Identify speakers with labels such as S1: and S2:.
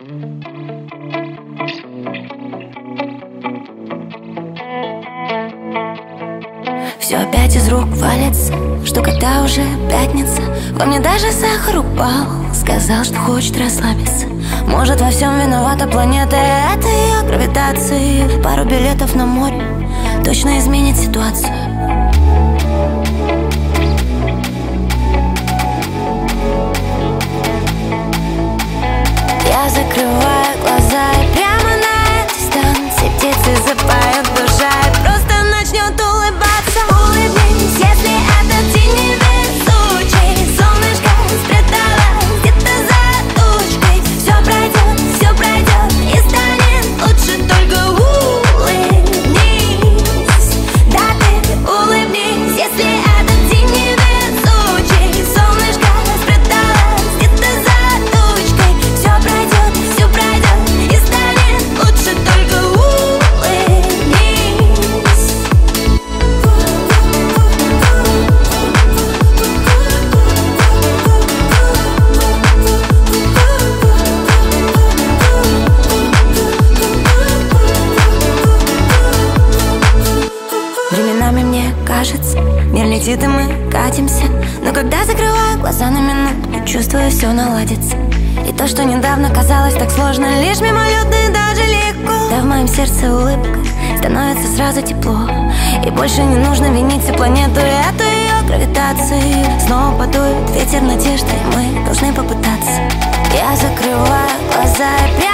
S1: Все опять из рук валится, что когда уже пятница. Во мне даже сахар упал, сказал, что хочет расслабиться. Может, во всем виновата планета, это ее гравитации. Пару билетов на море точно изменит ситуацию. Я закрываю глаза и прямо на этой станции птицы запоют, душа и просто начнет улыбаться. Улыбнись, если этот день невезучий. Солнышко спряталось где-то за тучкой. Все пройдет и станет лучше. Только улыбнись, да ты улыбнись, если этот день невезучий. Солнышко спряталось где-то за тучкой. Все пройдет и станет лучше. Только улыбнись. Временами мне кажется, мир летит и мы катимся. Но когда закрываю глаза на минуту, чувствую, все наладится. И то, что недавно казалось так сложно, лишь мимолетно и даже легко. Да в моем сердце улыбка, становится сразу тепло. И больше не нужно винить всю планету и эту ее гравитацию. Снова подует ветер надежды, и мы должны попытаться. Я закрываю глаза и